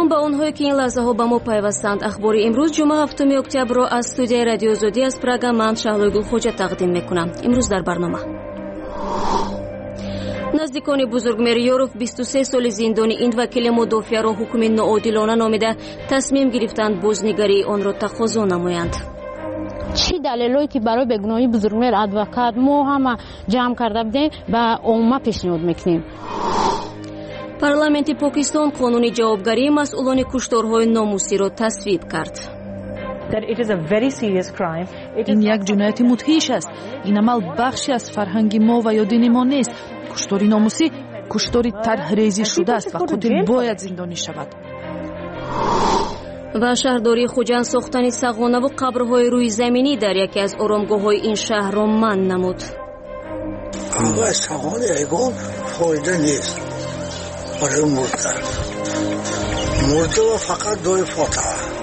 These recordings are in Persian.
سلام به آنهایی که این لحظه ها به ما پیوستند. اخبار امروز جمعه 7 اکتبر را از استودیوی رادیو زودی از پراگ من شهلا گل خوجا تقدیم میکنم. امروز در برنامه نزدیکان بزرگمهر یوروف 23 سال زندانی این وکیل مدافع را حکم ناعادلانه نامیده تصمیم گرفتند بازنگری آن را تقاضا نمایند. چی دلیلی که برای بگناهی بزرگمهر ادوکات ما هم جمع کرده بودیم و عموما پیشنهاد میکنیم. پارلمانت پاکستان قانون جوابگری مسئولان کشتارهای ناموسی را تصویب کرد. این یک جنایت مدهش است. این عمل بخشی از فرهنگ ما و یا دین ما نیست. کشتاری ناموسی کشتاری طرحریزی شده است و قاتل باید زندانی شود. و شهرداری خوجند ساختن سقانه و قبرهای روی زمینی در یکی از آرامگاه‌های این شهر را منع نمود. سقانه ایگان فایده نیست برای مرده و فقط دوی فاتحه.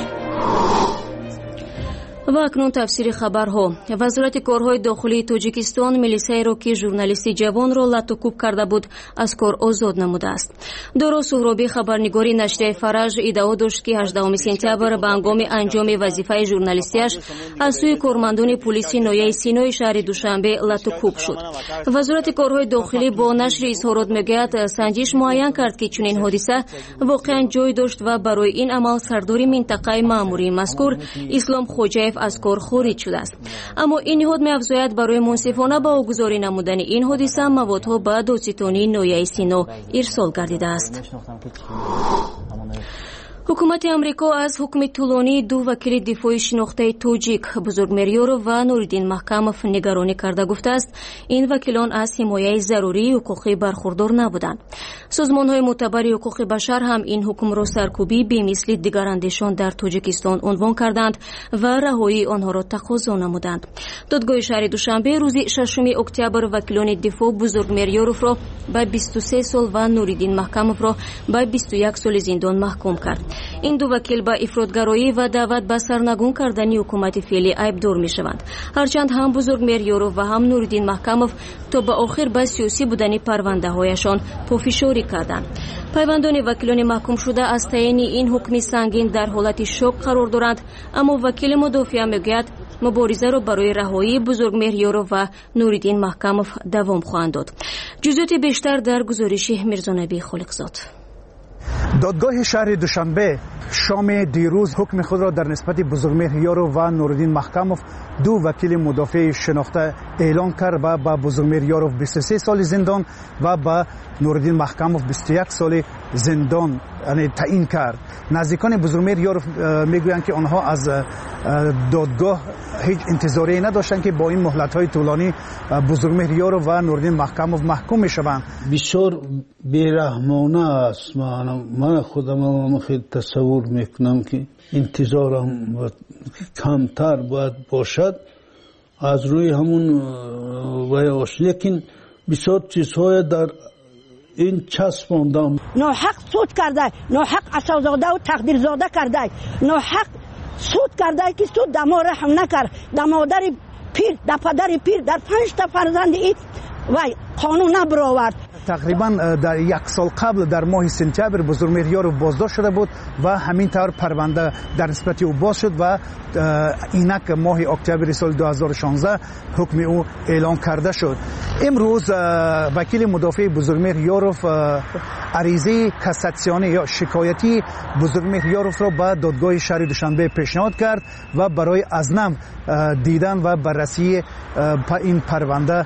و اکنون تفسیر خبرها. وزارت کارهای داخلی تاجیکستان میلیسای را که ژورنالیست جوان را لطوکوب کرده بود از کار آزاد نموده است. دارا سهرابی خبرنگاری نشریه فرج ادعا داشت که 18 سپتامبر به هنگام انجام وظیفه ژورنالیستیش از سوی کارمندان پلیس نویه سینای شهر دوشنبه لطوکوب شد. وزارت کارهای داخلی با نشر اظهارات میگوید سنجش معین کرد که چنین حادثه واقعا جای داشت و برای این عمل سردار منطقه مأموری مذکور اسلام خوجایف از کار خارج شده است. اما این نهاد می‌افزاید برای منصفانه با واگذاری نمودن این حادثه موادها به دادستانی نویه سینا ارسال گردیده است. حکومت امریکا از حکم طولانی دو وکیل دفاع شناخته تاجیک بزرگمهر یوروف و نوردین محکموف نگرانی کرده گفته است این وکیلان از حمایت ضروری حقوقی برخوردار نبودند. سازمان‌های معتبر حقوق بشر هم این حکم را سرکوبی به مثل دیگر اندیشان در تاجیکستان عنوان کردند و رهایی آنها را تقاضا نمودند. دادگاه شهر دوشنبه روز 6 اکتبر وکیلان دفاع بزرگمهر یوروف را به 23 سال و نوردین محکموف را به 21 سال زندان محکوم کرد. این دو وکیل با افراطگرایی و دعوت به سرنگون کردن حکومت فعلی عیبدار میشوند. هرچند هم بزرگمهر یوروف و هم نوردین محکموف تا به آخر به سیاسی بودن پرونده هایشان پافشاری کردند. پیوندان وکیلان محکوم شده از تعیین این حکم سنگین در حالت شوک قرار دارند، اما وکیل مدافع میگوید مبارزه را برای رهایی بزرگمهر یوروف و نوردین محکموف دوام خواهند داد. جزئیات بیشتر در گزارش میرزانبی خالقزاد. دادگاه شهر دوشنبه شام دیروز حکم خود را در نسبت بزرگمهر یوروف و نوردین محکموف دو وکیل مدافع شناخته اعلان کرد و با بزرگمهر یوروف 23 سال زندان و با نوردین محکموف 21 سال زندان تعیین کرد. نزدیکان بزرگمهر یوروف میگویند که آنها از دادگاه هیچ انتظاری نداشتند که با این مهلت‌های طولانی بزرگمهر یوروف و نوردین محکموف محکوم میشوند. بسیار بیرحمانه است. من خودم خیلی تصور میکنم که انتظارم کمتر باید باشد از روی همون ویاش، لیکن بسیار چیزهای در این چسباندم. ناحق سود کرده، ناحق عصازاده و تقدیرزاده کرده، ناحق سود کرده که سود دما رحم نکرد، در مادر پیر، در پدر پیر، در 5 تا فرزند ای وای قانون نبرآورد. تقریبا در 1 سال قبل در ماه سپتامبر بزرگمهر یوروف بازداشت شده بود و همین طور پرونده در نسبت او باز شد و اینک ماه اکتبر سال 2016 حکم او اعلان کرده شد. امروز وکیل مدافع بزرگمهر یوروف عریضه کاساسیونی یا شکایتی بزرگمهر یوروف را به دادگاه شهر دوشنبه پیشنهاد کرد و برای ازنم دیدن و بررسی این پرونده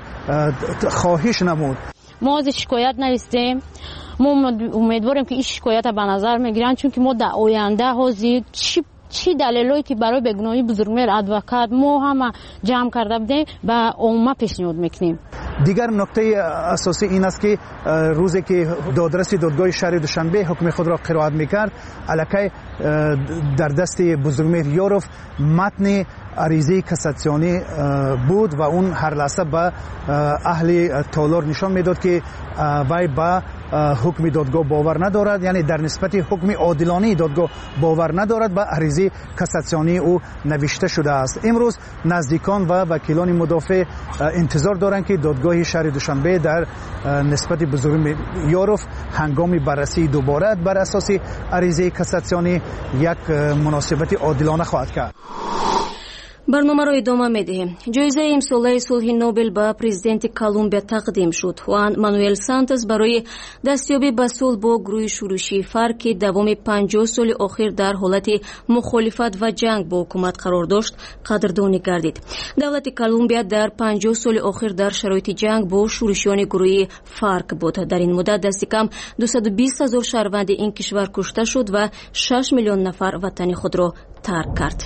خواهش نمود. ما از شکایت نرسیدیم. ما امیدواریم که این شکایت به نظر میگیرن، چون که ما در آینده حاضر چی دلیلی که برای بگناهی بزرگمهر ادوکات ما هم جمع کرده بودیم و عموما پیشنهاد میکنیم. دیگر نکته اساسی این است که روزی که دادرس دادگاه شهر دوشنبه حکم خود را قرائت میکرد، الکی در دست بزرگمهر یوروف متن عریضه کاساسیونی بود و اون هر لحظه به اهل تالار نشان میداد که وی به حکم دادگاه باور ندارد، یعنی در نسبت حکم عادلانه دادگاه باور ندارد. به عریضه کاساسیونی او نوشته شده است. امروز نزدیکان و وکیلان مدافع انتظار دارند که دادگاه شهر دوشنبه در نسبت بزرگمیروف هنگام بررسی دوباره بر اساس عریضه کاساسیونی یک مناسبت عادلانه خواهد کرد. برنامه را ادامه می‌دهیم. جایزه امساله صلح نوبل به پرزیدنت کلمبیا تقدیم شد. خوان مانوئل سانتوس برای دستیابی به صلح با گروه شورشی فارک که دوام 50 سال اخیر در حالت مخالفت و جنگ با حکومت قرار داشت قدردانی گردید. دولت کلمبیا در 50 سال اخیر در شرایط جنگ با شورشیان گروه فارک بود. در این مدت دست کم 220,000 شهروند این کشور کشته شد و 6 میلیون نفر وطن خود را ترک کرد.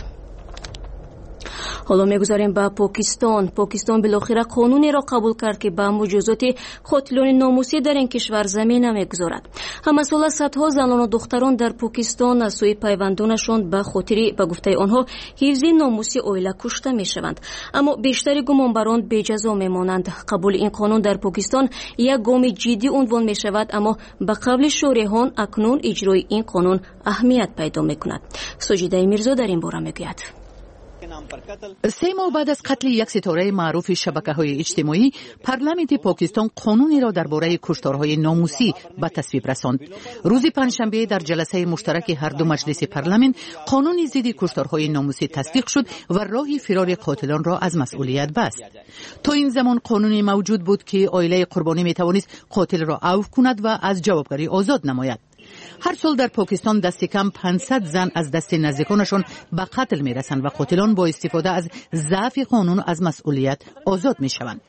حالا میگذاریم به پاکستان بالاخره قانونی را قبول کرد که به مجازات قاتلان ناموسی در این کشور زمینه میگذارد. همساله صدها زنان و دختران در پاکستان از سوی پیوندانشان به خاطر به گفته آنها حفظ ناموسی عائله کشته میشوند، اما بیشتر گمانبران بی جزا میمانند. قبول این قانون در پاکستان یک گام جدی عنوان میشود، اما به قبل شارحان اکنون اجرای این قانون اهمیت پیدا میکند. سجیده میرزا در این باره میگوید. 3 ماه بعد از قتل یک ستاره معروف شبکه‌های اجتماعی، پارلمان پاکستان قانونی را درباره کشتارهای ناموسی به تصویب رساند. روز پنجشنبه در جلسه مشترک هر دو مجلس پارلمان قانونی ضد کشتارهای ناموسی تصدیق شد و راه فرار قاتلان را از مسئولیت بست. تا این زمان قانونی موجود بود که عائله قربانی میتوانست قاتل را عفو کند و از جوابگری آزاد نماید. هر سال در پاکستان دست کم 500 زن از دست نزدیکانشان به قتل میرسند و قاتلان با استفاده از ضعف قانون از مسئولیت آزاد میشوند.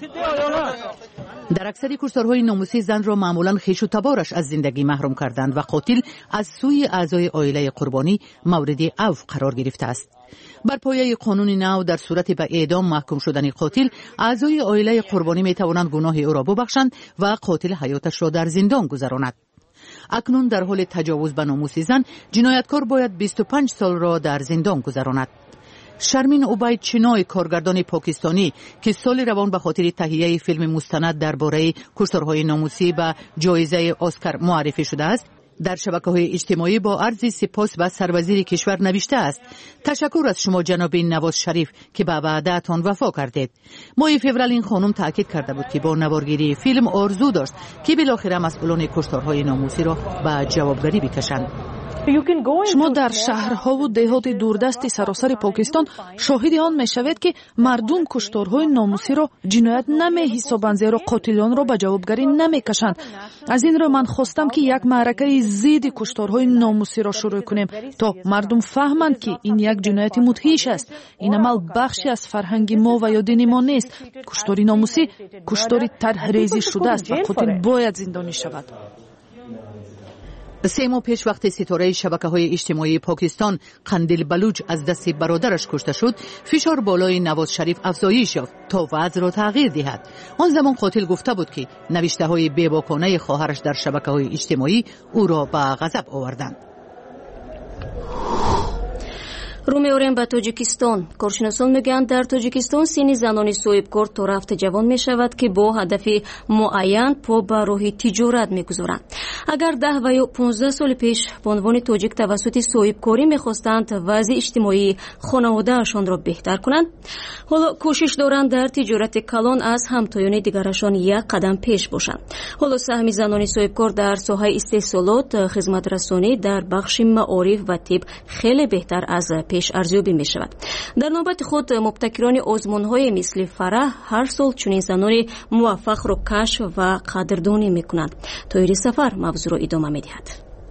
در اکثر کشتارهای ناموسی زن را معمولا خویش و تبارش از زندگی محروم کردند و قاتل از سوی اعضای عائله قربانی مورد عفو قرار گرفته است. بر پایه قانون نو در صورت به اعدام محکوم شدن قاتل، اعضای عائله قربانی می توانند گناه او را ببخشند و قاتل حیاتش را در زندان گذراند. اکنون در حال تجاوز به ناموس زن، جنایتکار باید 25 سال را در زندان گذراند. شرمین عبید چینای، کارگردان پاکستانی که سال روان به خاطر تهیه فیلم مستند درباره کشتارهای ناموسی به جایزه اسکار معرفی شده است، در شبکه‌های اجتماعی با عرض سپاس به سروزیر کشور نوشته است: تشکر از شما جناب نواز شریف که به وعده‌تان وفا کردید. ماه فوریه این خانم تاکید کرده بود که با نوارگیری فیلم آرزو داشت که بالاخره مسئولان کشتارهای ناموسی را به جوابگری بکشند. شما در شهرها و دهات دوردست سراسر پاکستان شاهد آن میشوید که مردم کشتارهای ناموسی را جنایت نمی حسابند، زیرا قاتلان را به جوابگری نمیکشند. از این رو من خواستم که یک معرکه ضد کشتارهای ناموسی را شروع کنیم تا مردم فهمند که این یک جنایت مدهش است. این عمل بخشی از فرهنگ ما و یا دین ما نیست. کشتار ناموسی کشتار طرحریزی شده است و قاتل باید زندانی شود. 3 ماه پیش وقتی ستاره شبکه‌های اجتماعی پاکستان قندیل بلوچ از دست برادرش کشته شد، فشار بالای نواز شریف افزایش یافت تا وضع را تغییر دهد. آن زمان قاتل گفته بود که نوشته‌های بی‌باکانه خواهرش در شبکه‌های اجتماعی او را به غضب آوردند. رو می‌آوریم به تاجیکستان. کارشناسان میگویند در تاجیکستان سن زنان صاحبکار تا رفت جوان می شود که با هدف معین پا به راه تجارت می‌گذارند. اگر 10 و یا 15 سال پیش به عنوان تاجیک توسط صاحبکاری می‌خواستند وضع اجتماعی خانواده‌شان را بهتر کنند، حالا کوشش دارند در تجارت کلان از همتایان دیگرشان یک قدم پیش باشند. حالا سهم زنان صاحبکار در ساحه استحصالات، خدمت رسانی، در بخش معارف و طب خیلی بهتر از پیش ارزیابی می شود. در نوبت خود مبتکران آزمون‌های مثل فرح هر سال چنین زنان موفق را کشف و قدردانی می کنند. طاهر سفر موضوع را ادامه می دهد.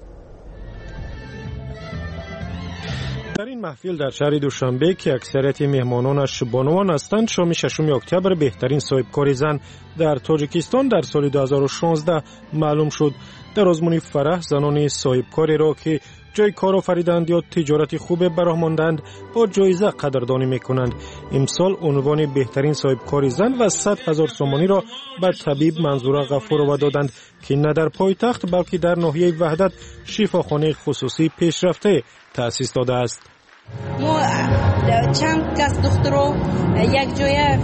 در این محفل در شهر دوشنبه که اکثریت مهمانانش بانوان هستند، شام 6 اکتبر بهترین صاحبکار زن در تاجیکستان در سال 2016 معلوم شد. در آزمون فرح زنان صاحبکاری را که جای کار آفریدند یا تجارت خوب براه ماندند با جایزه قدردانی میکنند. امسال عنوان بهترین صاحبکار زن و 100,000 سومانی را به طبیب منظوره غفورова دادند که نه در پایتخت بلکه در ناحیه وحدت شفاخانه خصوصی پیشرفته تأسیس داده است. چند کس دخترو یک جای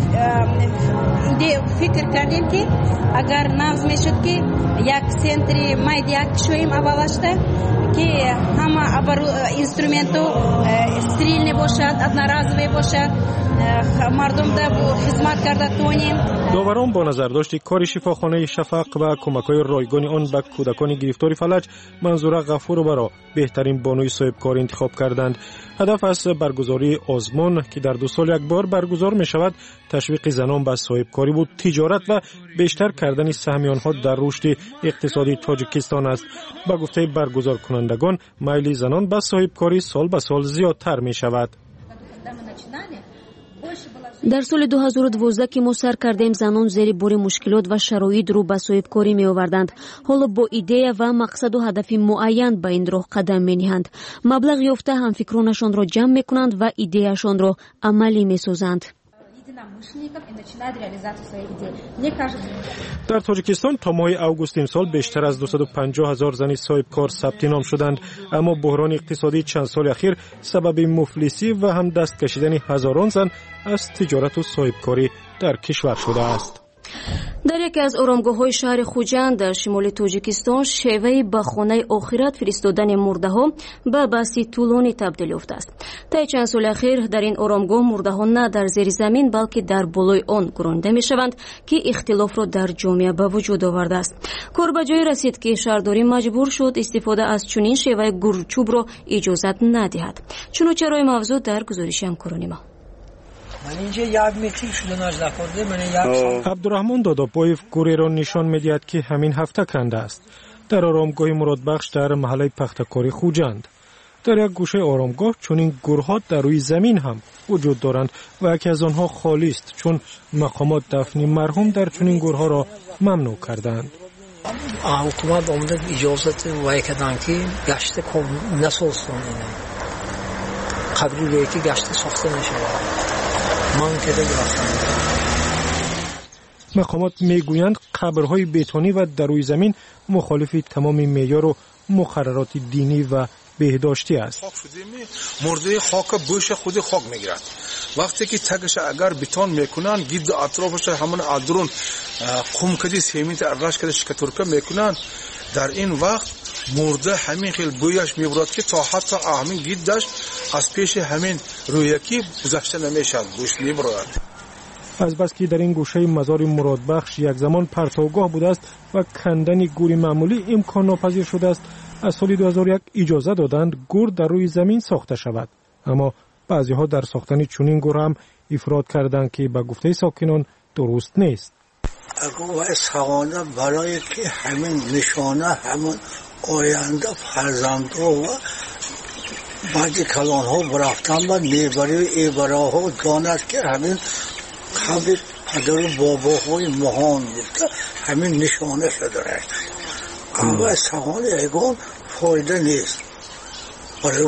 فکر کردیم که اگر نافذ میشد که یک سنتری مایدیک شویم اولشته که همه ابر اینسترومنتو استریل نباشد ادنارازوی باشد مردم ده خدمت کرده تونیم. داوران با نظر داشت کار شفاخانه شفق و کمک‌های رایگان آن به کودکان گرفتار فلج منظور غفور برای بهترین بانوی صاحبکار انتخاب کردند. هدف از برگزاری آزمون که در 2 سال یک بار برگزار می شود تشویق زنان به صاحبکاری بود، تجارت و بیشتر کردن سهم آنها در رشد اقتصادی تاجیکستان است. با گفته برگزار کنندگان میل زنان به صاحبکاری سال به سال زیادتر می شود. در سال 2012 که ما سر کردیم زنان زیر بار مشکلات و شرایط رو به صاحبکاری می آوردند. حالا با ایده و مقصد و هدف معین به این راه قدم می نهند. مبلغ یافته هم فکرانشان را جمع می کنند و ایدهشان را عملی می سازند. در تاجیکستان تا ماه اوگوست این سال بیشتر از 250,000 زن صاحبکار ثبت نام شدند، اما بحران اقتصادی چند سال اخیر سبب مفلسی و هم دست کشیدن هزاران زن از تجارت و صاحبکاری در کشور شده است. در یکی از آرامگاه‌های شهر خوجند در شمال تاجیکستان شیوه به خانه آخرت فرستادن مرده‌ها به بحثی طولانی تبدیل یافته است. طی چند سال اخیر در این آرامگاه مرده‌ها نه در زیر زمین بلکه در بالای آن گرانیده می‌شوند که اختلاف را در جامعه به وجود آورده است. کار به جای رسید که شهرداری مجبور شد استفاده از چنین شیوه گورچوب را اجازت ندهد. چنانچه رای موضوع در گزارش همکاران ما. عبدالرحمن داداپایف گوری را نشان می‌دهد که همین هفته کنده است. در آرامگاه مرادبخش در محله پختکاری خوجند. در یک گوشه آرامگاه چنین گورها در روی زمین هم وجود دارند و یکی از آنها خالی است چون مقامات دفن مرحوم در چنین گورها را ممنوع کردند. حکومت آمده اجازه وای کردن که گشت نسازن قبری روی که گشت ساخته نشود. مقامات میگویند قبرهای بتونی و در روی زمین مخالف تمام معیار و مقررات دینی و بهداشتی است. مرده خاک بوش خود خاک میگیرد. وقتی که تگش اگر بتون میکنن گید اطرافش همون ادرون قم کدی سیمنت ارش کدی شکتورکه میکنن، در این وقت مرده همین خیل بویش میبرد که تا حتی همین گیدش از پیش همین رویکی گذشته نمیشد، بوش میبرد. از بس که در این گوشه مزار مرادبخش یک زمان پرتوگاه بوده است و کندن گوری معمولی امکان ناپذیر شده است، از سال 2001 اجازه دادند گور در روی زمین ساخته شود، اما بعضی ها در ساختن چنین گور هم افراط کردند که به گفته ساکنان درست نیست. اگه اسحاقانه برای که همین نشانه همون آینده فرزندها و بعضی کلان ها برفتن و نیبری و ایبره ها داند که همین قبل پدر و بابا های مهان بود که همین نشانه شده رشت. اما اسحاقانه ایگان فایده نیست برای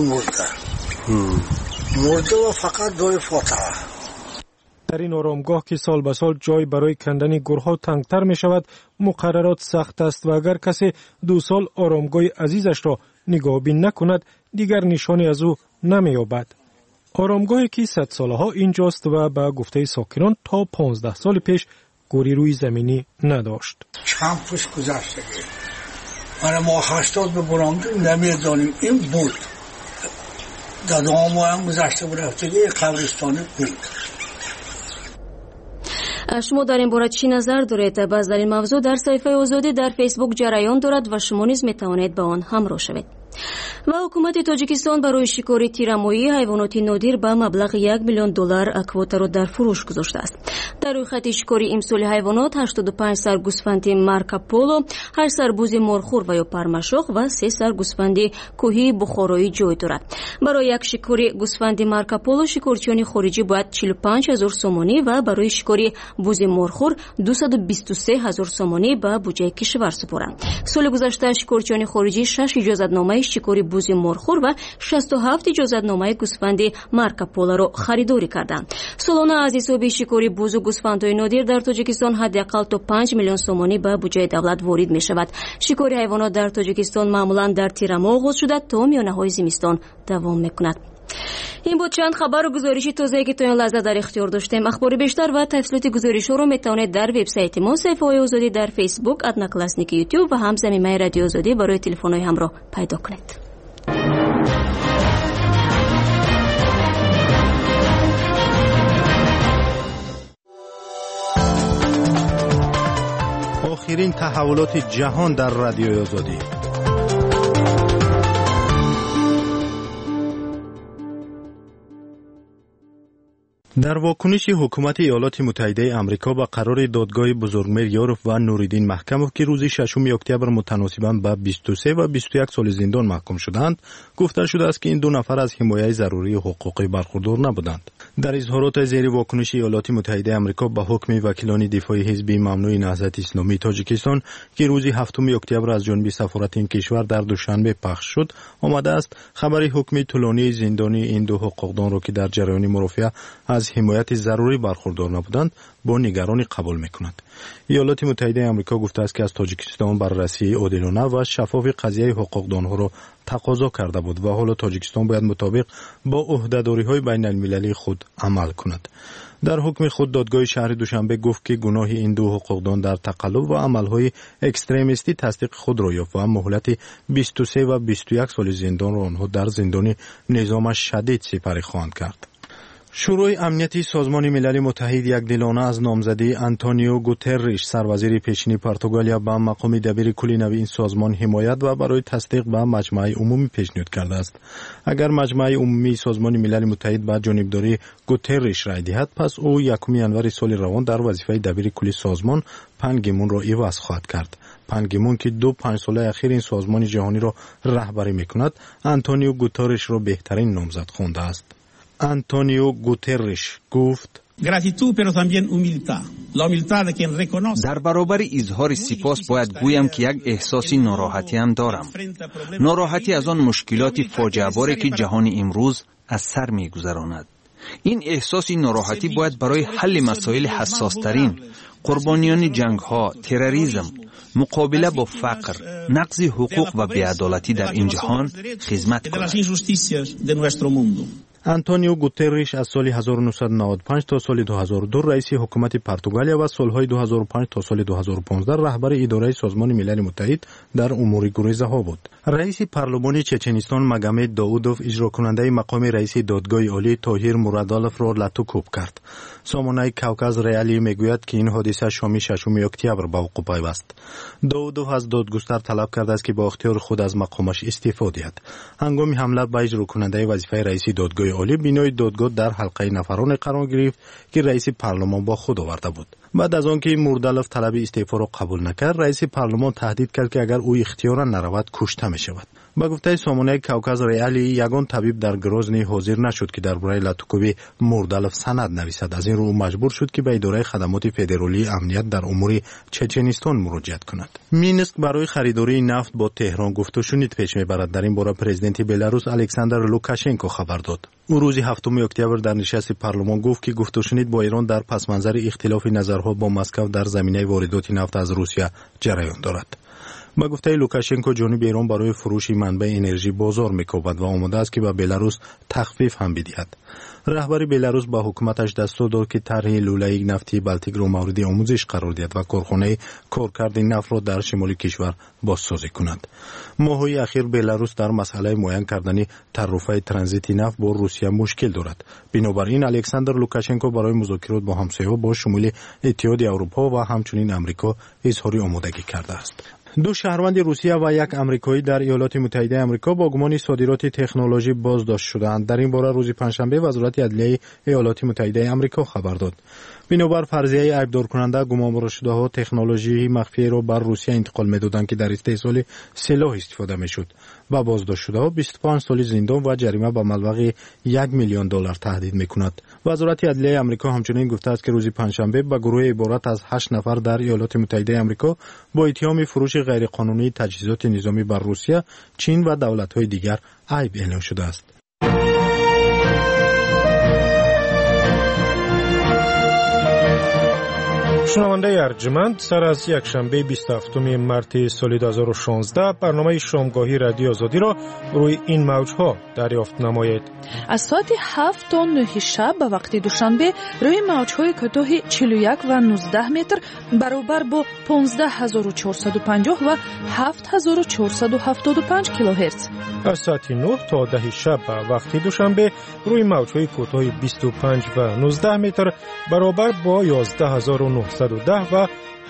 مرده و فقط دای فاتحه. در این آرامگاه که سال به سال جای برای کندن گورها تنگتر می شود، مقررات سخت است و اگر کسی 2 سال آرامگاه عزیزش را نگاهبین نکند دیگر نشانی از او نمی یابد. آرامگاهی که 100 ساله ها اینجاست و به گفته ساکنان تا 15 سال پیش گوری روی زمینی نداشت. چند پوش گذشته ما 80 به برامدون نمیدانیم این بود. دادا ما هم گذشته برفتگی قبرستانی بود. شما در این باره چی نظر دارید؟ باز در این موضوع در صفحه آزادی در فیسبوک جریان دارد و شما نیز میتوانید با آن همراه شوید. و حکومت تاجیکستان برای شکاری تیرمایی حیوانات نادر به مبلغ $1 میلیون کواتا را در فروش گذاشته است. در روی خط شکاری امسال حیوانات 85 سر گوسفند مارکاپولو، 8 سر بوز مرخور و یا پرمشاخ و 3 سر گوسفند کوهی بخارایی جای دارد. برای یک شکاری گوسفند مارکاپولو شکارچیان خارجی باید 45,000 سومانی و برای شکاری بوز مرخور 223,000 سومانی به بودجه کشور سپارند. سال گذشته شکارچیان خارجی 6 اجازتنامه شکاری بوز مرخور و 67 اجازتنامه گوسفند مارکاپولو را خریداری کردند. سالانه از حساب شکاری بوز و گوسفندهای نادر در تاجیکستان حداقل تا 5 میلیون سومانی به بودجه دولت وارد می شود. شکاری حیوانات در تاجیکستان معمولا در تیر ماه آغاز شده تا میانه های زمستان دوام می کند. این بود چند خبر و گزارش تازه که تا این لحظه در اختیار داشتیم. اخبار بیشتر و تفصیلات گزارش رو میتونید در وبسایت ما صفحه آزادی در فیسبوک @کلاسنیک یوتیوب و هم زمینه رادیو آزادی برای تلفن‌های همراه پیدا کنید. آخرین تحولات جهان در رادیو آزادی. در واکنش حکومت ایالات متحده آمریکا به قرار دادگاه بزرگمیریاروف و نوریدین محکموف که روز 6 اکتبر متناسباً به 23 و 21 سال زندان محکوم شدند، گفته شده است که این دو نفر از حمایت ضروری حقوقی برخوردار نبودند. در اظهارات زیر واکنش ایالات متحده آمریکا به حکم وکیلان دفاعی حزب ممنوع نهضت اسلامی تاجیکستان که روز 7 اکتبر از جانب سفارت این کشور در دوشنبه پخش شد، آمده است خبر حکم طولانی زندانی این دو حقوقدان را که در جریان مرافعه از حمایت ضروری برخوردار نبودند با نگرانی قبول می‌کند. ایالات متحده آمریکا گفته است که از تاجیکستان بررسی عادلانه و شفاف قضیه حقوقدانها را تقاضا کرده بود و حالا تاجیکستان باید مطابق با عهده‌داری‌های بین‌المللی خود عمل کند. در حکم خود دادگاه شهر دوشنبه گفت که گناه این دو حقوقدان در تقلب و عمل‌های اکستریمیستی تصدیق خود را یافت و مهلت 23 و 21 سال زندان را آنها در زندان نظام شدید سپری خواهند کرد. شورای امنیتی سازمان ملل متحد یکدلانه از نامزدی آنتونیو گوترش سروزیر پیشین پرتغالیا به مقام دبیر کلی نوی این سازمان حمایت و برای تصدیق به مجمع عمومی پیشنهاد کرده است. اگر مجمع عمومی سازمان ملل متحد به جانبداری گوترش رای دهد، پس او 1 ژانویه سال روان در وظیفه دبیر کلی سازمان پن کی مون را عوض خواهد کرد. پن کی مون که 5 ساله اخیر این سازمان جهانی را رهبری می‌کند، آنتونیو گوترش را بهترین نامزد خوانده است. آنتونیو گوترش گفت: در برابر اظهار سپاس باید گویم که یک احساسی ناراحتی هم دارم. ناراحتی از آن مشکلات فاجعه‌باری که جهان امروز از سر می‌گذراند. این احساسی ناراحتی باید برای حل مسائل حساس‌ترین، قربانیان جنگ‌ها، تروریسم، مقابله با فقر، نقض حقوق و بی‌عدالتی در این جهان خدمت کند. آنتونیو گوترش از سال 1995 تا سال 2002 رئیس حکومت پرتغالیا و سالهای 2005 تا سال 2015 رهبر اداره سازمان ملل متحد در امور گریزه‌ها بود. رئیس پارلمان چچنستان مگامد داودوف اجرا کننده مقام رئیس دادگاه عالی طاهر مرادالوف را لطوکوب کرد. سامانه کوکاز ریالی میگوید که این حادثه شام 6 اکتبر به وقوع پیوست. داودوف از دادگستر طلب کرده است که با اختیار خود از مقامش استعفا دهد. هنگام حمله به اجرا کننده وظیفه رئیس دادگاه عالی، بینای دادگاه در حلقه نفران قرار گرفت که رئیس پارلمان با خود آورده بود. بعد از آنکه مرادالوف طلب استعفا را قبول نکرد، رئیس پارلمان تهدید کرد که اگر او اختیارا نرود کشته می‌شود. با گفته سامانه کوکاز ریالی، یگان طبیب در گروزنی حاضر نشد که درباره لطوکوبی مرادالوف سند نویسد. از این رو مجبور شد که به اداره خدمات فدرالی امنیت در امور چچنستان مراجعت کند. مینسک برای خریداری نفت با تهران گفت و شنید پیش میبرد. در این باره پرزیدنت بلاروس الکساندر لوکاشنکو خبر داد. او روز 7 اکتبر در نشست پارلمان گفت که گفت و شنید با ایران در پس منظر اختلاف نظرها با مسکو در زمینه واردات نفت از روسیه جریان دارد. با گفته لوکاشنکو جانب ایران برای فروش منبع انرژی بازار می‌کوبد و آماده است که به بلاروس تخفیف هم بدهد. رهبر بلاروس با حکومتش دستور داد که طرح لوله نفتی بالتیک را مورد آموزش قرار دهد و کارخانه کارکرد نفت را در شمال کشور بازسازی کند. ماه‌های اخیر بلاروس در مسئله معین کردن تعرفه ترانزیت نفت با روسیه مشکل دارد. بنابراین الکساندر لوکاشنکو برای مذاکرات با همسایه‌ها با شمول اتحاد اروپا و همچنین آمریکا اظهار آمادگی کرده است. 2 شهروند روسیه و 1 آمریکایی در ایالات متحده آمریکا با گمان صادرات تکنولوژی بازداشت شدند. در این باره روز پنجشنبه وزارت عدلیه ایالات متحده آمریکا خبر داد. بنابر فرضیه عیبدار کننده، گمانبر شده‌ها تکنولوژی مخفی را بر روسیه انتقال می‌دادند که در استحصال سلاح استفاده می‌شد و بازداشت شده‌ها 25 سال زندان و جریمه به مبلغ $1,000,000 تهدید می‌کند. وزارت عدلیه آمریکا همچنین گفته است که روز پنجشنبه به گروه عبارت از 8 نفر در ایالات متحده آمریکا با اتهام فروش غیرقانونی تجهیزات نظامی بر روسیه، چین و دولت‌های دیگر عیب اعلام شده است. شنونده ارجمند، سر از یک شنبه 27 مارس سال 2016 برنامه شامگاهی رادیو آزادی را روی این موجها دریافت نمایید. از ساعت 7 تا 9 شب به وقت دوشنبه روی موجهای کوتاه 41 و 19 متر برابر با 15450 و 7475 کیلوهرتز. از ساعت 9 تا 10 شب به وقت دوشنبه روی موجهای کوتاه 25 و 19 متر برابر با 11910 و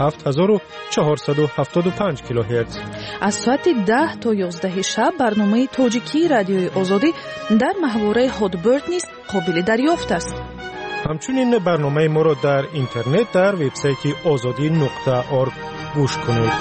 7475 کیلوهرتز. از ساعت 10 تا 11 شب برنامه تاجیکی رادیوی آزادی در محوره هادبرد نیز قابل دریافت است. همچنین برنامه ما را در اینترنت در وبسایت azadi.org گوش کنید.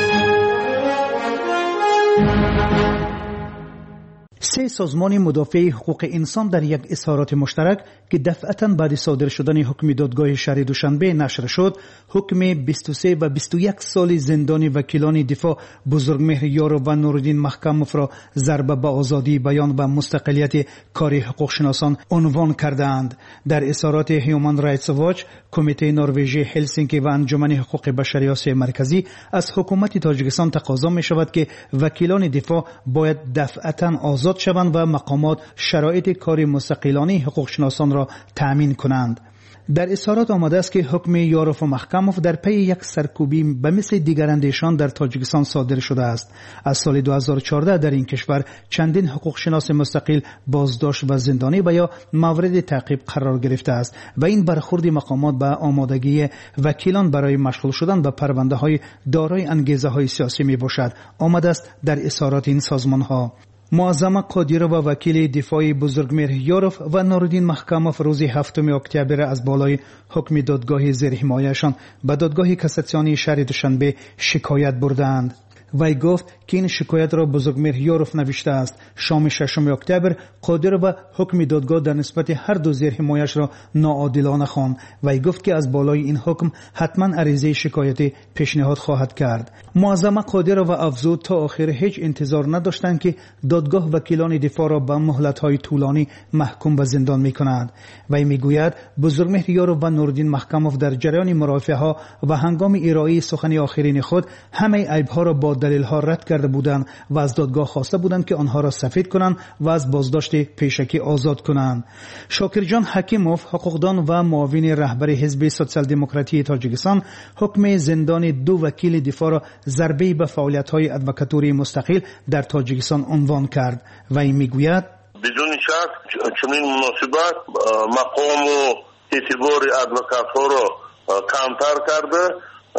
سه سازمان مدافع حقوق انسان در یک اظهارات مشترک که دفعتاً بعد صادر شدن حکم دادگاه شهر دوشنبه نشر شد، حکم 23 و 21 سال زندان وکیلان دفاع بزرگمهر یارو و نورالدین محکموف را ضربه به آزادی بیان و مستقلیت کاری حقوق شناسان عنوان کردند. در اظهارات هیومن رایتس واچ، کمیته نروژی هلسینکی و انجمن حقوق بشری آسیای مرکزی از حکومت تاجیکستان تقاضا می شود که وکیلان دفاع باید دفعتاً آزاد شوند و مقامات شرایط کار مستقلانه حقوق شناسان را تأمین کنند. در اظهارات آمده است که حکم یاروف و محکموف در پی یک سرکوبی به مثل دیگر اندیشان در تاجیکستان صادر شده است. از سال 2014 در این کشور چندین حقوق شناس مستقل بازداشت و زندانی و یا مورد تعقیب قرار گرفته است و این برخورد مقامات به آمادگی وکیلان برای مشغول شدن به پرونده های دارای انگیزه های سیاسی می باشد. آمده است در اظهارات این سازمان ها. معظم قادیرو و وکیل دفاعی بزرگمهر یاروف و نورالدین محکموف روز 7 اکتبر از بالای حکم دادگاه زیر حمایهشان به دادگاه کاساسیونی شهر دوشنبه شکایت بردند. وی گفت که این شکایت را بزرگمهر یاروف نوشته است. شام 6 اکتبر قادیرو و حکم دادگاه در نسبت هر دو زیر حمایه‌اش را ناعادلانه خواند. وی گفت که از بالای این حکم حتما عریضه شکایت پیشنهاد خواهد کرد. معظم قادیرو و افزود تا آخر هیچ انتظار نداشتند که دادگاه وکیلان دفاع را به مهلت‌های طولانی محکوم به زندان می‌کند. وی میگوید بزرگمهر یاروف و نورالدین محکموف در جریان مرافعه‌ها و هنگام ارائه سخن آخرین خود همه عیب‌ها را با دلیل‌ها رد کرده بودند و از دادگاه خواسته بودند که آنها را سفید کنند و از بازداشت پیشکی آزاد کنند. شاکرجان حکیموف، حقوقدان و معاون رهبر حزب سوسیال دموکراتی تاجیکستان، حکم زندان دو وکیل دفاع را ضربه‌ای به فعالیت‌های ادوکاتوری مستقل در تاجیکستان عنوان کرد و این میگوید بدون شک چنین مناسبت مقام و اعتبار ادوکات‌ها را کمتر کرده،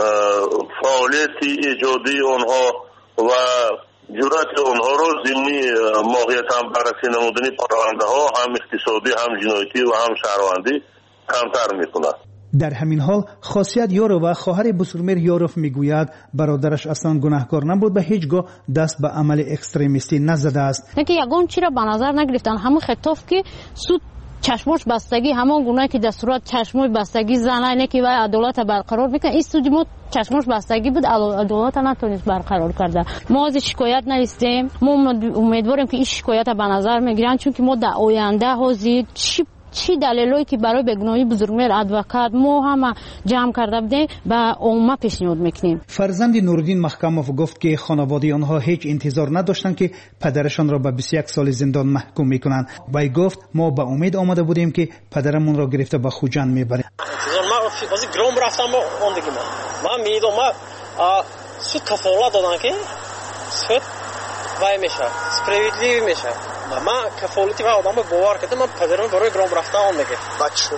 فعالیت ایجادی آنها و جرأت آنها را ضمن ماهیت هم بررسی نمودنی پرونده ها هم اقتصادی هم جنایتی و هم شهروندی کمتر می‌کند. در همین حال خاصیت یارو و خواهر بزرگمهر یاروف میگوید برادرش اصلا گناهکار نبود و هیچگاه دست به عمل اکستریمیستی نزده است. اینکه یگان چی را به نظر نگرفتن، همون خطاب که سود چشمش بستگی، همان گناهی که در صورت چشمش بستگی زنه اینه که وای عدالت برقرار میکنه، این سودی ما چشمش بستگی بود، عدالت نتونست برقرار کرده. ما از شکایت نیستیم، ما امیدواریم که این شکایت به نظر میگیرن، چون که ما در آینده حاضر چی دلایلی که برای بگناهی بزرگمهر ادوکات ما هم جمع کرده بودیم و عموما پیشنهاد میکنیم. فرزند نورالدین محکموف گفت که خانواده آنها هیچ انتظار نداشتند که پدرشان را به 21 سال زندان محکوم میکنند. وی گفت ما به امید آمده بودیم که پدرمون را گرفته به خوجند میبریم. ما واسه گرام رفتم اون دیگه من میدونم سود کفالت دادن که سود وای میشه سپریویدلی میشه. من کفالتی و آدم باور کردم، من پدرم برای گرام رفتن اون میگه بچه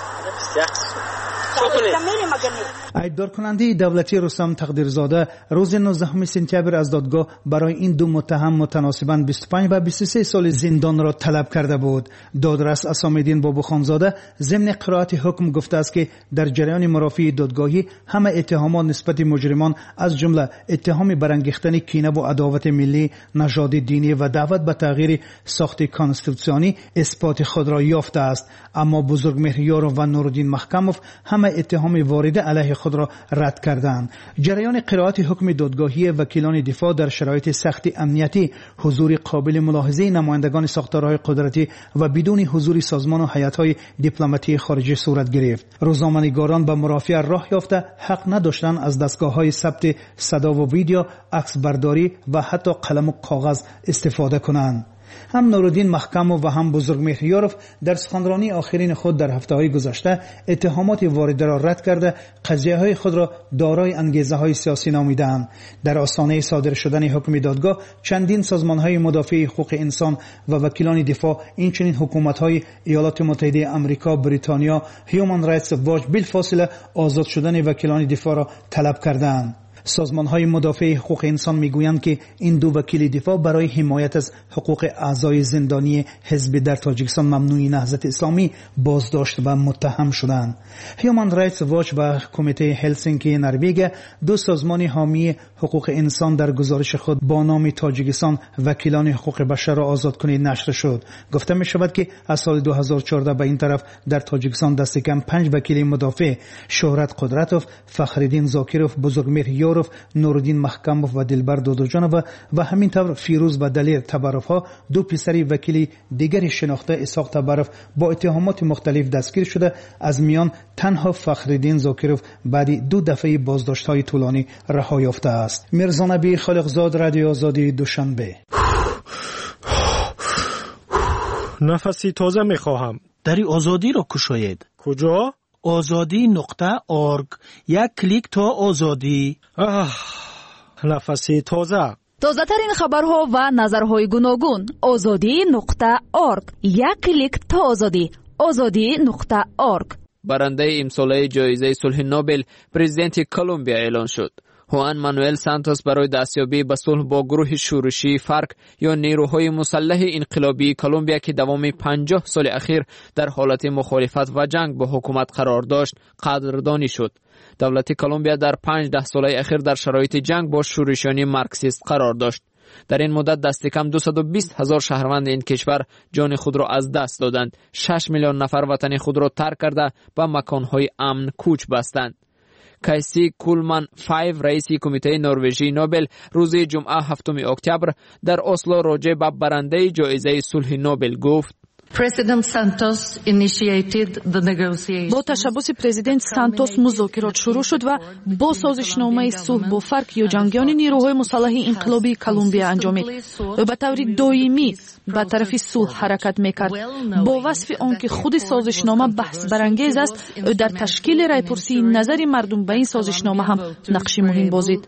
ایبدار کننده دولتی رستم تقدیرزاده روز 19 سپتامبر از دادگاه برای این دو متهم متناسباً 25 و 23 سال زندان را طلب کرده بود. دادرس اسام‌الدین بابوخانزاده ضمن قرائت حکم گفته است که در جریان مرافعه دادگاهی همه اتهامات نسبت مجرمان از جمله اتهام برانگیختن کینه و عداوت ملی، نژاد دینی و دعوت به تغییر ساخت کانستیتوسیونی اثبات خود را یافته است. اما بزرگمهر یاروف و نورالدین محکموف همه همه اتهام وارده علیه خود را رد کردند. جریان قرائت حکم دادگاهی وکیلان دفاع در شرایط سخت امنیتی، حضور قابل ملاحظه نمایندگان ساختارهای قدرتی و بدون حضور سازمان و هیئت‌های دیپلماتی خارجی صورت گرفت. روزنامه‌نگاران به مرافع راه یافته حق نداشتند از دستگاه‌های ثبت صدا و ویدیو، عکس برداری و حتی قلم و کاغذ استفاده کنند. هم نورالدین محکموف و هم بزرگمهر یاروف در سخنرانی آخرین خود در هفته‌های گذشته اتهامات وارده را رد کرده قضیه‌های خود را دارای انگیزه‌های سیاسی نامیدند. در آستانه صادر شدن حکم دادگاه چندین سازمان‌های مدافع حقوق انسان و وکیلان دفاع، اینچنین حکومت‌های ایالات متحده آمریکا، بریتانیا، هیومن رایتس واچ بالفاصله آزاد شدن وکیلان دفاع را طلب کردند. سازمان‌های مدافع حقوق انسان می‌گویند که این دو وکیل دفاع برای حمایت از حقوق اعضای زندانی حزب در تاجیکستان ممنوعی نهضت اسلامی بازداشت و متهم شدند. هیومن رایتس واچ و کمیته هلسینکی نروژ، دو سازمان حامی حقوق انسان، در گزارش خود با نام تاجیکستان وکیلان حقوق بشر را آزاد کنید نشر شد. گفته می‌شود که از سال 2014 به این طرف در تاجیکستان دست کم 5 وکیل مدافع، شهرت قدرتوف، فخرالدین زاکروف، بزرگمهر نورالدین محکموف و دلبر دودوجانوف و همینطور فیروز و دلیر تبروف ها، دو پسری وکیل دیگری شناخته اسحاق تبروف با اتهامات مختلف دستگیر شده. از میان تنها فخرالدین زاکروف بعد 2 دفعه بازداشت های طولانی رها یافته است. میرزا نبی خالقزاد، رادیو آزادی، دوشنبه. نفسی تازه میخواهم. دری آزادی را کشاید. کجا؟ azadi.org. یک کلیک تا آزادی. نفسی تازه. تازه ترین خبرها و نظرهای گوناگون. azadi.org. یک کلیک تا آزادی. azadi.org. برنده امساله جایزه صلح نوبل پرزیدنت کلمبیا اعلان شد. خوان مانوئل سانتوس برای دستیابی به صلح با گروه شورشی فارک یا نیروهای مسلح انقلابی کلمبیا که دوام 50 سال اخیر در حالت مخالفت و جنگ با حکومت قرار داشت قدردانی شد. دولت کلمبیا در 5-10 سال اخیر در شرایط جنگ با شورشیان مارکسیست قرار داشت. در این مدت دست کم 220,000 شهروند این کشور جان خود را از دست دادند. 6 میلیون نفر وطن خود را ترک کرده به مکانهای امن کوچ بستند. کایسی کولمان 5 رئیس کمیته نروژی نوبل روز جمعه 7 اکتبر در اسلو راجع به برنده جایزه صلح نوبل گفت: با تشبث پرزیدنت سانتوس مذاکرات شروع شد و با سازشنامه صلح با فارک یا جنگیان نیروهای مسلح انقلابی کلمبیا انجامید و به طور دائمی به طرف صلح حرکت میکرد. با وصف آنکه خود سازشنامه بحث برانگیز است، در تشکیل رایپرسی نظر مردم به این سازشنامه هم نقشی مهم بازید.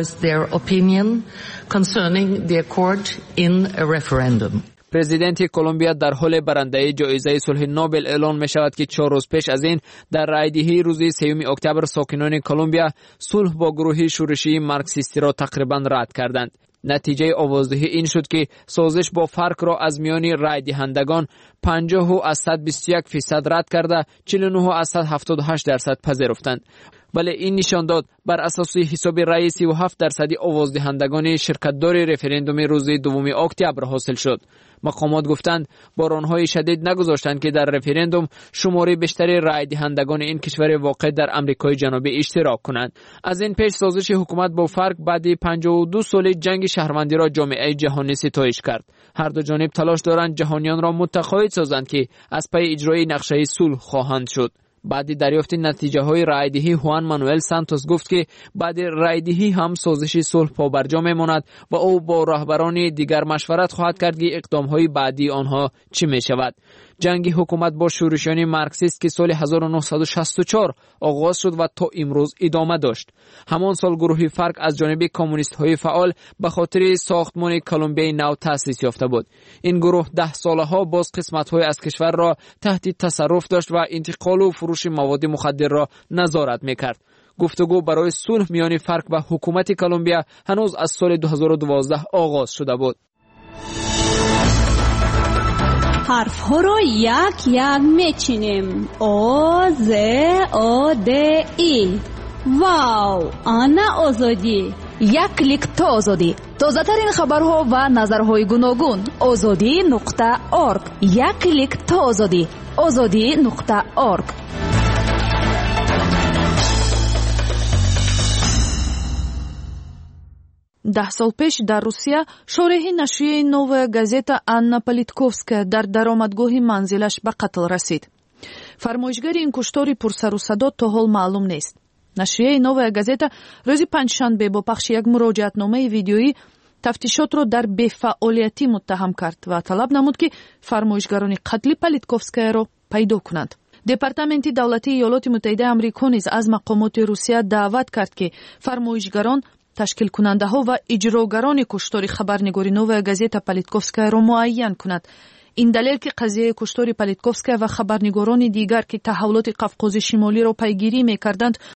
پرزیدنت کلمبیا در حال برنده جایزه صلح نوبل اعلان می شود که 4 روز پیش از این در رایدهی روز 3 اکتبر ساکنان کلمبیا صلح با گروه شورشی مارکسیستی را تقریبا رد کردند. نتیجه آوازدهی این شد که سازش با فارک را از میان رای دهندگان 50% رد کرده 49% پذیرفتند. ولی این نشان داد بر اساس حساب رای 37% آوازدهندگان شرکت‌دار رفراندوم روز 2 اکتبر حاصل شد. مقامات گفتند باران‌های شدید نگذاشتند که در رفراندوم شماره بیشتری رای دهندگان این کشور واقع در آمریکای جنوبی اشتراک کنند. از این پیش سازش حکومت با فارک بعد 52 سال جنگ شهروندی را جامعه جهانی ستایش کرد. هر دو جانب تلاش دارند جهانیان را متقاعد سازند که از پی اجرای نقشه صلح خواهند شد. بعد دریافت نتیجه های رایدهی خوان مانوئل سانتوس گفت که بعد رایدهی هم سازش صلح پابرجا میماند و او با رهبران دیگر مشورت خواهد کرد که اقدام های بعدی آنها چی می شود. جنگ حکومت با شورشیان مارکسیست که سال 1964 آغاز شد و تا امروز ادامه داشت. همان سال گروه فارک از جانب کمونیست های فعال به خاطر ساختمان کلمبیای نو تأسیس یافته بود. این گروه 10 ساله ها باز قسمت های از کشور را تحت تصرف داشت و انتقال و فروش مواد مخدر را نظارت میکرد. گفتگو برای صلح میان فارک و حکومت کلمبیا هنوز از سال 2012 آغاز شده بود. حرف ها را یک یک میچینیم. آ ز آ د ای. واو، آنا آزادی. یک کلیک تا آزادی. تازه ترین خبرها و نظرهای گوناگون. azadi.org. یک کلیک تا آزادی. azadi.org. 10 сол пеш дар Русия шориҳи нашрияи Новая газета Анна Политковская дар даромадгоҳи манзилаш ба қатл расид. Фармоишгари ин куштори пурсару садо то ҳол маълум нест. Нашрияи Новая газета рӯзи панҷшанбе бо пахши як муроҷиатномаи видеоӣ тафтишотро дар бефаъолиятӣ муттаҳам кард ва талаб намуд, ки фармоишгарони қатли Политковскаяро пайдо кунанд. Департаменти давлатии Иёлоти Муттаҳидаи Амрико низ аз мақомоти Русия даъват кард, ки фармоишгарон, ташкилкунандаҳо ва иҷрогарони куштори хабарнигори Новая газета Политковскаяро муайян кунад. ин далел, ки қазияи куштори Политковская ва хабарнигорони дигар, ки таҳаввулоти Қавқози Шимолиро пайгирӣ мекарданд,